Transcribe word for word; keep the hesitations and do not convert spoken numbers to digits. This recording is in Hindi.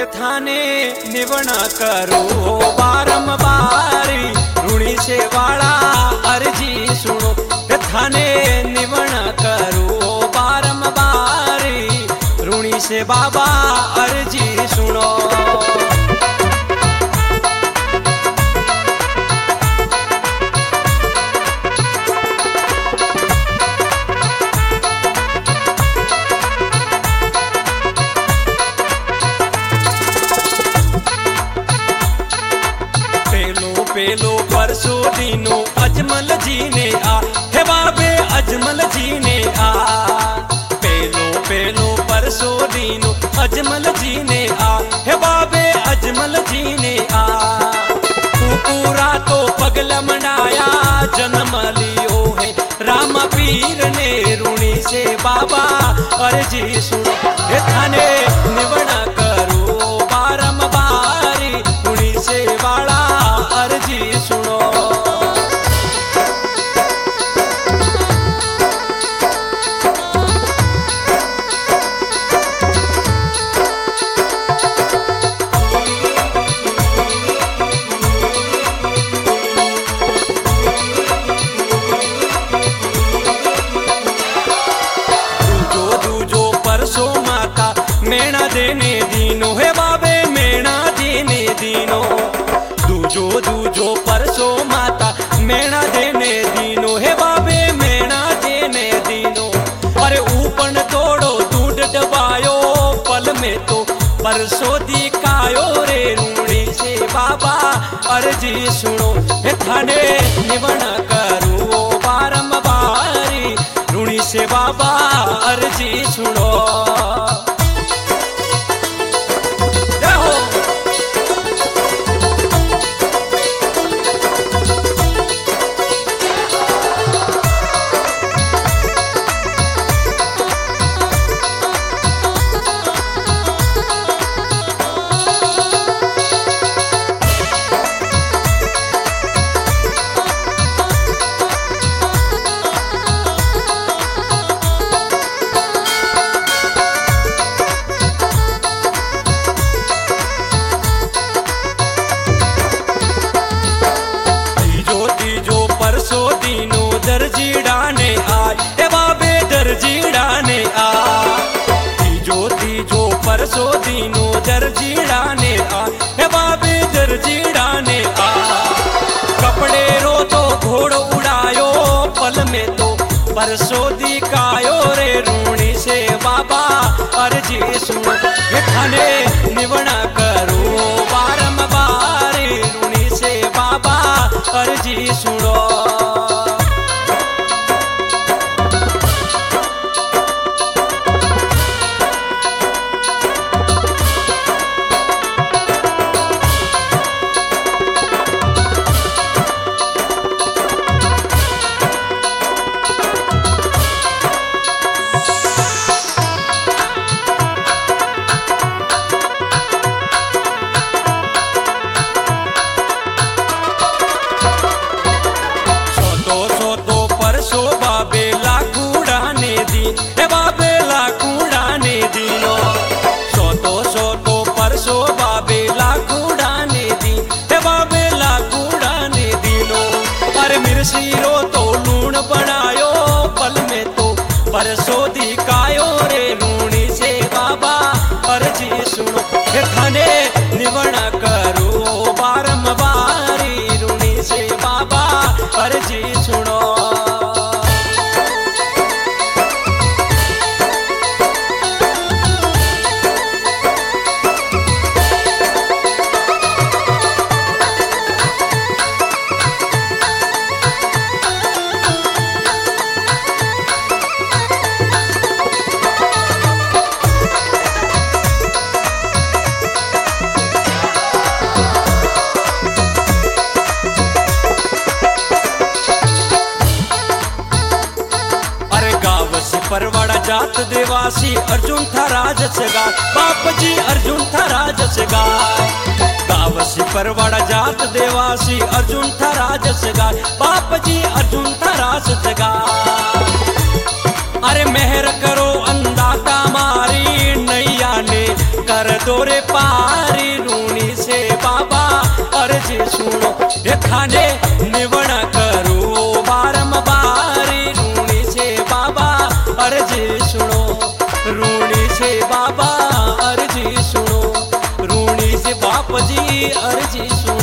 थाने निवण करो बारंबारी ऋणी से वाला अर्जी सुनो। थाने निवण करो बारंबारी ऋणी से बाबा अर्जी सुनो। पेलो परसो दीनो अजमल जी ने आ हे बाबे अजमल जी ने आ। पेलो पेलो परसो दीनो अजमल जी ने आ हे बाबे अजमल जी ने आ। पूरा तो पगल मनाया जन्म लियो है राम पीर ने ऋणी से बाबा अर्जी सुनो। हे थाने निवण करो बारंबारी ऋणी से वाला अर्जी सुनो। दूजो दूजो परसो माता मेणा देने दीनो हे बाबे मेणा देने दीनो। दूजो दूजो परसो माता मेणा देने दीनो हे बाबे मेणा देने दीनो। अरे ऊपन तोड़ो दूध डबायो पल में तो परसो दिखायो रे ऋणी से बाबा अर्जी सुनो। हे थाने निवण करो बारंबारी ऋणी से बाबा अर्जी सुनो। दर्जीड़ा ने आए हे बाबे दर्जीड़ा ने आ। तीजो तीजो परसो दीनो दर्जीड़ा ने आ हे बाबे दर्जीड़ा ने आ। कपड़े रो तो घोड़ उड़ायो पल में तो परसो दिखायो रे ऋणी से बाबा अर्जी सुनो। हे थाने निवण करो बारंबारी ऋणी से बाबा अर्जी सुनो। सिरो तो लूण बनायो पल में तो परसो दिखायो रे ऋणी से बाबा अर्जी सुनो। हे थाने निवण करो बारंबारी ऋणी से बाबा अर्जी सुनो। परवाड़ा जात देवासी अर्जुन था राजस गाय बाप जी अर्जुन था राजस गाय। गावसी परवाड़ा जात देवासी अर्जुन था राजस गाय बाप जी अर्जुन था राजस गाय। अरे मेहर करो अंदाता मारी नैया ने कर दो रे पार अर्जी सुनो। ये थाने निवण करो बारंबार, रूणी से बाबा अर्जी सुनो, रूणी से बाबा अर्जी सुनो, रूणी से बाप जी अर्जी सुनो।